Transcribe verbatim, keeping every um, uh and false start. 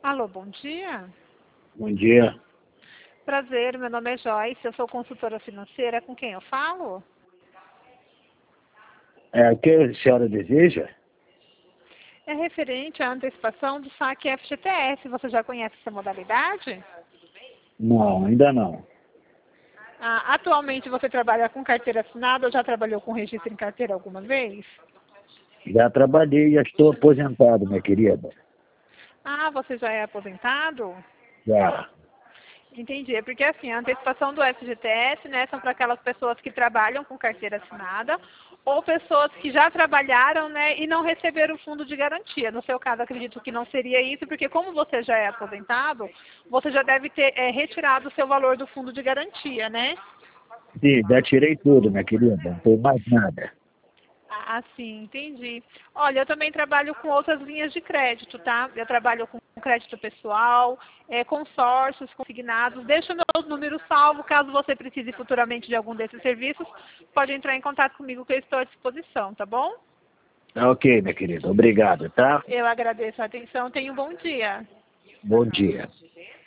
Alô, bom dia. Bom dia. Prazer, meu nome é Joyce, eu sou consultora financeira. Com quem eu falo? É, o que a senhora deseja? É referente à antecipação do saque F G T S. Você já conhece essa modalidade? Não, ainda não. Ah, atualmente você trabalha com carteira assinada ou já trabalhou com registro em carteira alguma vez? Já trabalhei e já estou aposentado, minha querida. Ah, você já é aposentado? Já. Entendi. É porque assim, a antecipação do F G T S, né, são para aquelas pessoas que trabalham com carteira assinada ou pessoas que já trabalharam, né, e não receberam o fundo de garantia. No seu caso, acredito que não seria isso, porque como você já é aposentado, você já deve ter é, retirado o seu valor do fundo de garantia, né? Sim, já tirei tudo, minha querida. Não tem mais nada. Ah, sim, entendi. Olha, eu também trabalho com outras linhas de crédito, tá? Eu trabalho com crédito pessoal, é, consórcios, consignados. Deixa o meu número salvo, caso você precise futuramente de algum desses serviços, pode entrar em contato comigo que eu estou à disposição, tá bom? Tá ok, minha querida. Obrigado, tá? Eu agradeço a atenção, tenha um bom dia. Bom dia.